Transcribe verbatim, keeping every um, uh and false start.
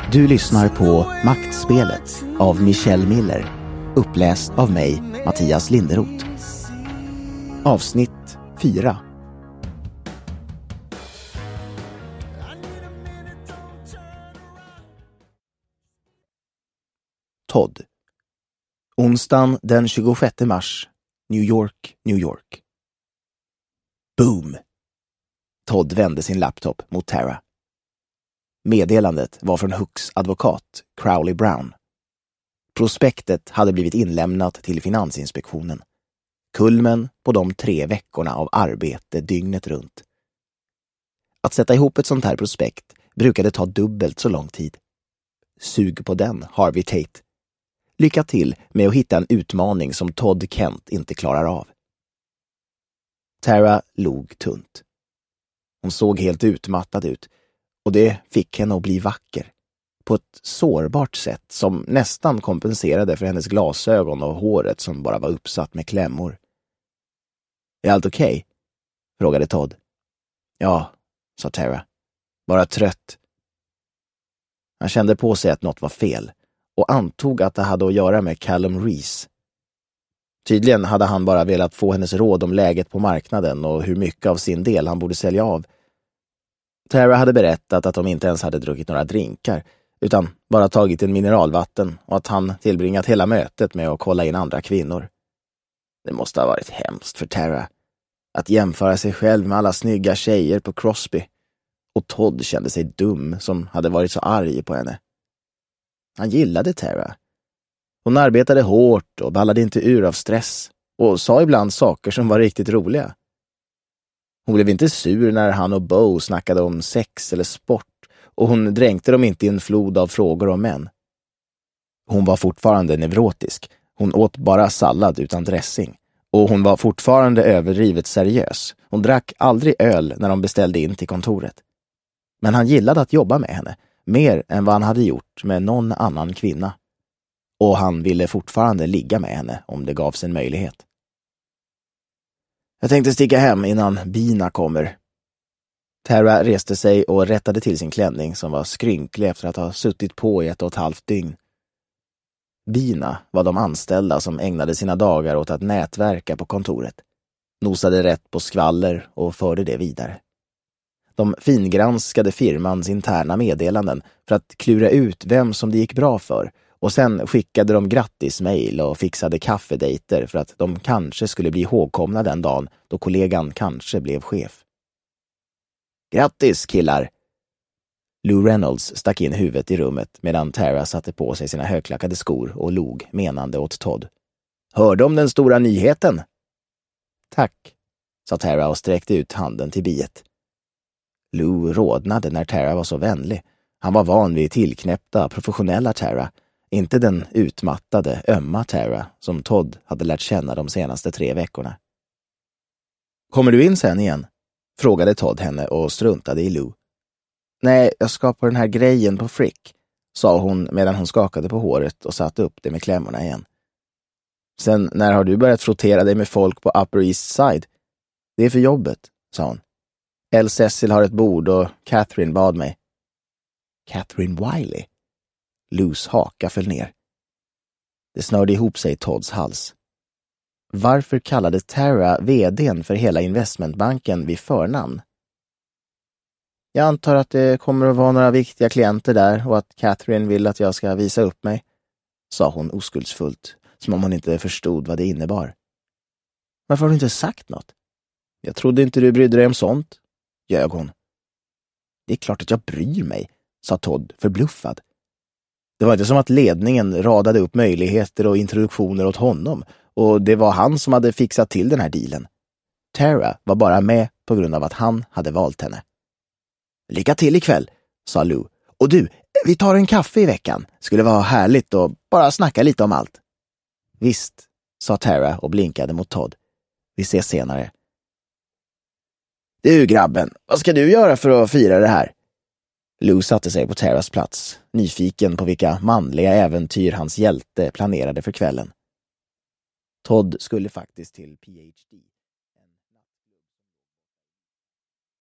Du lyssnar på Maktspelet av Michelle Miller, uppläst av mig, Mattias Linderoth. Avsnitt fyra. Todd. Onsdagen den tjugosjätte mars, New York, New York. Boom! Todd vände sin laptop mot Tara. Meddelandet var från Hooks advokat, Crowley Brown. Prospektet hade blivit inlämnat till Finansinspektionen. Kulmen på de tre veckorna av arbete dygnet runt. Att sätta ihop ett sånt här prospekt brukade ta dubbelt så lång tid. Sug på den, Harvey Tate. Lycka till med att hitta en utmaning som Todd Kent inte klarar av. Tara log tunt. Hon såg helt utmattad ut, och det fick henne att bli vacker. På ett sårbart sätt som nästan kompenserade för hennes glasögon och håret som bara var uppsatt med klämmor. Är allt okej? Okay? Frågade Todd. Ja, sa Tara. Bara trött. Han kände på sig att något var fel och antog att det hade att göra med Callum Reese. Tydligen hade han bara velat få hennes råd om läget på marknaden och hur mycket av sin del han borde sälja av. Tara hade berättat att de inte ens hade druckit några drinkar utan bara tagit en mineralvatten och att han tillbringat hela mötet med att kolla in andra kvinnor. Det måste ha varit hemskt för Tara att jämföra sig själv med alla snygga tjejer på Crosby, och Todd kände sig dum som hade varit så arg på henne. Han gillade Tara. Hon arbetade hårt och ballade inte ur av stress och sa ibland saker som var riktigt roliga. Hon blev inte sur när han och Bo snackade om sex eller sport, och hon dränkte dem inte i en flod av frågor om män. Hon var fortfarande nevrotisk. Hon åt bara sallad utan dressing. Och hon var fortfarande överdrivet seriös. Hon drack aldrig öl när de beställde in till kontoret. Men han gillade att jobba med henne, mer än vad han hade gjort med någon annan kvinna. Och han ville fortfarande ligga med henne om det gavs en möjlighet. Jag tänkte sticka hem innan bina kommer. Tara reste sig och rättade till sin klänning som var skrynklig efter att ha suttit på i ett och ett halvt dygn. Bina var de anställda som ägnade sina dagar åt att nätverka på kontoret. Nosade rätt på skvaller och förde det vidare. De fingranskade firmans interna meddelanden för att klura ut vem som det gick bra för, och sen skickade de grattismail och fixade kaffedejter för att de kanske skulle bli ihågkomna den dagen då kollegan kanske blev chef. Grattis, killar! Lou Reynolds stack in huvudet i rummet medan Tara satte på sig sina högklackade skor och log menande åt Todd. Hörde om den stora nyheten? Tack, sa Tara och sträckte ut handen till biet. Lou rodnade när Tara var så vänlig. Han var van vid tillknäppta, professionella Tara, inte den utmattade, ömma Tara som Todd hade lärt känna de senaste tre veckorna. Kommer du in sen igen? Frågade Todd henne och struntade i Lou. Nej, jag ska på den här grejen på Frick, sa hon medan hon skakade på håret och satte upp det med klämmorna igen. Sen när har du börjat frottera dig med folk på Upper East Side? Det är för jobbet, sa hon. El Cecil har ett bord och Catherine bad mig. Catherine Wiley? Lou's haka föll ner. Det snörde ihop sig i Todds hals. Varför kallade Tara vdn för hela investmentbanken vid förnamn? Jag antar att det kommer att vara några viktiga klienter där och att Catherine vill att jag ska visa upp mig, sa hon oskuldsfullt, som om hon inte förstod vad det innebar. Varför har du inte sagt något? Jag trodde inte du brydde dig om sånt, ljög hon. Det är klart att jag bryr mig, sa Todd förbluffad. Det var inte som att ledningen radade upp möjligheter och introduktioner åt honom, och det var han som hade fixat till den här dealen. Tara var bara med på grund av att han hade valt henne. Lycka till ikväll, sa Lou. Och du, vi tar en kaffe i veckan. Skulle vara härligt och bara snacka lite om allt. Visst, sa Tara och blinkade mot Todd. Vi ses senare. Du grabben, vad ska du göra för att fira det här? Lou satte sig på Taras plats, nyfiken på vilka manliga äventyr hans hjälte planerade för kvällen. Todd skulle faktiskt till P H D.